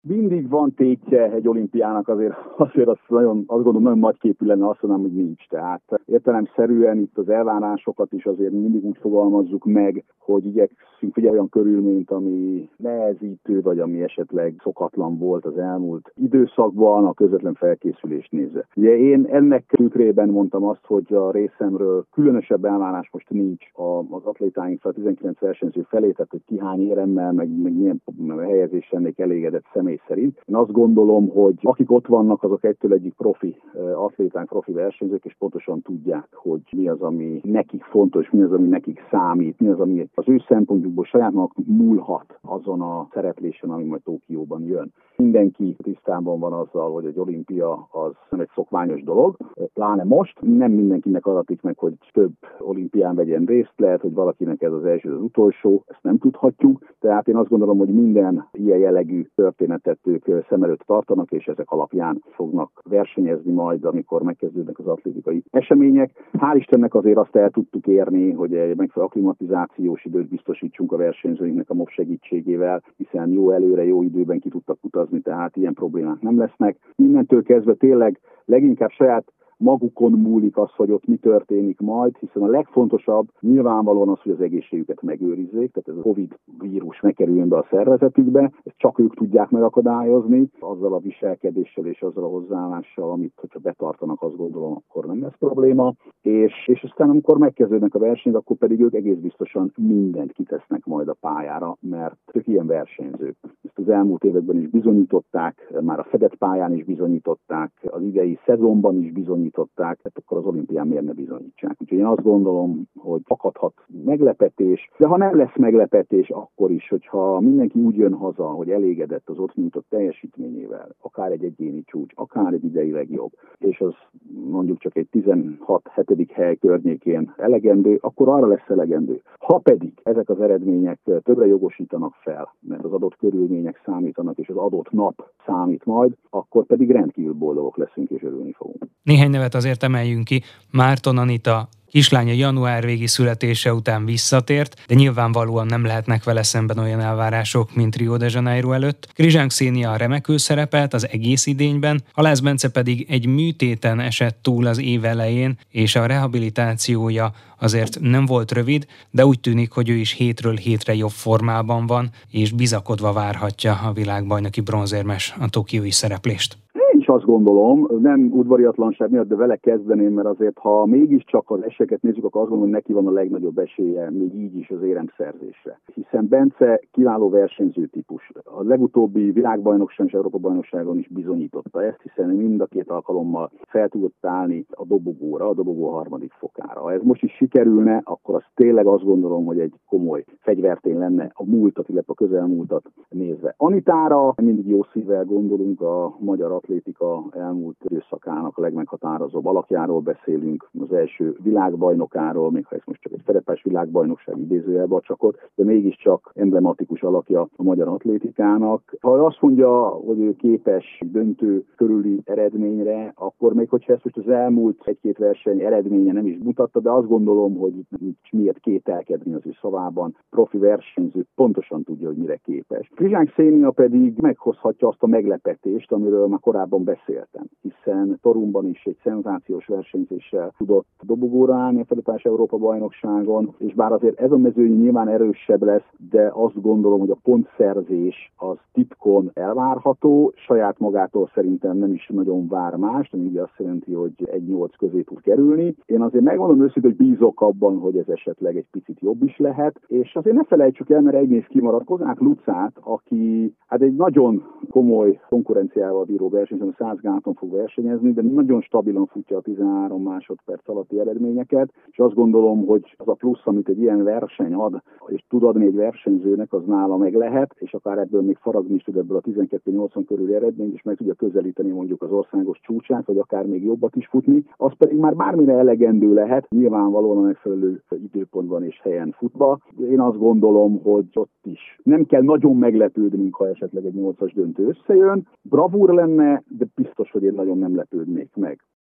Mindig van tétje egy olimpiának, azért azt gondolom, nagyon nagyképű lenne azt mondanám, hogy nincs. Tehát értelemszerűen itt az elvárásokat is azért mindig úgy fogalmazzuk meg, hogy igyekszünk figyelni olyan körülményt, ami nehezítő, vagy ami esetleg szokatlan volt az elmúlt időszakban a közvetlen felkészülést nézve. Ugye én ennek tükrében mondtam azt, hogy a részemről különösebb elvárás most nincs az atlétáink fel, a 19 versenyző felé, tehát hogy ki hány éremmel, meg milyen helyezés lennék elégedett személy szerint. Én azt gondolom, hogy akik ott vannak, azok egytől egyik profi atlétánk, profi versenyzők, és pontosan tudják, hogy mi az, ami nekik fontos, mi az, ami nekik számít, mi az, ami az ő szempontjukból saját maguk múlhat azon a szereplésen, ami majd Tokióban jön. Mindenki tisztában van azzal, hogy egy olimpia az nem egy szokványos dolog, pláne most. Nem mindenkinek adatik meg, hogy több olimpián vegyen részt, lehet, hogy valakinek ez az első, az utolsó, ezt nem tudhatjuk. Tehát én azt gondolom, hogy minden ilyen jellegű történetet ők szem előtt tartanak, és ezek alapján fognak versenyezni majd, amikor megkezdődnek az atlétikai események. Hál' Istennek azért azt el tudtuk érni, hogy egy megfelelő akklimatizációs időt biztosítsunk a versenyzőinknek a MOV segítségével, hiszen jó előre, jó időben ki tudtak utazni, tehát ilyen problémák nem lesznek. Innentől kezdve tényleg leginkább saját magukon múlik az, hogy ott mi történik majd, hiszen a legfontosabb nyilvánvalóan az, hogy az egészségüket megőrizzék, tehát ez a Covid vírus ne kerüljön be a szervezetükbe, ezt csak ők tudják megakadályozni, azzal a viselkedéssel és azzal a hozzáállással, amit hogyha betartanak, azt gondolom, akkor nem lesz probléma, és aztán amikor megkezdődnek a versenyek, akkor pedig ők egész biztosan mindent kitesznek majd a pályára, mert ők ilyen versenyzők. Ezt az elmúlt években is bizonyították, már a fedett pályán is bizonyították, az idei szezonban is bizonyították, tehát akkor az olimpián miért ne bizonyítsák. Úgyhogy én azt gondolom, hogy akadhat meglepetés, de ha nem lesz meglepetés, akkor is, hogyha mindenki úgy jön haza, hogy elégedett az ott nyújtott teljesítményével, akár egy egyéni csúcs, akár egy idei legjobb, és az mondjuk csak egy 16-7. Hely környékén elegendő, akkor arra lesz elegendő. Ha pedig ezek az eredmények többre jogosítanak fel, mert az adott körülmények számítanak, és az adott nap számít majd, akkor pedig rendkívül boldogok leszünk, és örülni fogunk. Néhány nevet azért emeljünk ki. Márton Anita kislánya január végi születése után visszatért, de nyilvánvalóan nem lehetnek vele szemben olyan elvárások, mint Rio de Janeiro előtt. Krizsán Kszénia remekül szerepelt az egész idényben, Halász Bence pedig egy műtéten esett túl az év elején, és a rehabilitációja azért nem volt rövid, de úgy tűnik, hogy ő is hétről hétre jobb formában van, és bizakodva várhatja a világbajnoki bronzérmes a tokiói szereplést. Azt gondolom, nem udvariatlanság miatt, de vele kezdeném, mert azért, ha mégiscsak az esélyeket nézzük, akkor azt gondolom, hogy neki van a legnagyobb esélye, még így is az éremszerzésre. Hiszen Bence kiváló versenyző típus. A legutóbbi világbajnokságon és Európa-bajnokságon is bizonyította ezt, hiszen mind a két alkalommal fel tudott állni a dobogóra, a dobogó harmadik fokára. Ha ez most is sikerülne, akkor az tényleg azt gondolom, hogy egy komoly fegyvertény lenne a múltat, illetve a közelmúltat nézve. Anitára mindig jó szívvel gondolunk, a magyar atlétika elmúlt időszakának a legmeghatározóbb alakjáról beszélünk, az első világbajnokáról, még ha ez most csak egy szerepes világbajnokság idézőjelbe csakott, de mégiscsak emblematikus alakja a magyar atlétikának. Ha azt mondja, hogy ő képes döntő körüli eredményre, akkor még hogyha ezt most az elmúlt egy-két verseny eredménye nem is mutatta, de azt gondolom, hogy miért kételkedni az ő szavában. Profi versenyző pontosan tudja, hogy mire képes. Krizsán Kszénia pedig meghozhatja azt a meglepetést, amiről már korábban beszéltem, hiszen Torunban is egy szenzációs versenyzéssel tudott dobogóra állni a fedetás Európa-bajnokságon, és bár azért ez a mezőny nyilván erősebb lesz, de azt gondolom, hogy a pontszerzés az titkon elvárható, saját magától szerintem nem is nagyon vár más, ami azt jelenti, hogy 1-8 közé tud kerülni. Én azért megmondom őszintén, hogy bízok abban, hogy ez esetleg egy picit jobb is lehet, és azért ne felejtsük el, mert egy néz kimaradt Kozák Lucát, aki hát egy nagyon komoly konkurenciával bíró versenyző, 100 gáton fog versenyezni, de nagyon stabilan futja a 13 másodperc alatti eredményeket, és azt gondolom, hogy az a plusz, amit egy ilyen verseny ad, és tud adni egy versenyzőnek, az nála meg lehet, és akár ebből még faragni is tud ebből a 12-80 körüli eredményt, és meg tudja közelíteni mondjuk az országos csúcsát, vagy akár még jobbat is futni, az pedig már bármire elegendő lehet, nyilvánvalóan a megfelelő időpontban és helyen futva. Én azt gondolom, hogy ott is nem kell nagyon meglepődnünk, ha esetleg egy 8-as döntő összejön. Bravúr lenne, de biztos, hogy én nagyon nem lepődnék meg.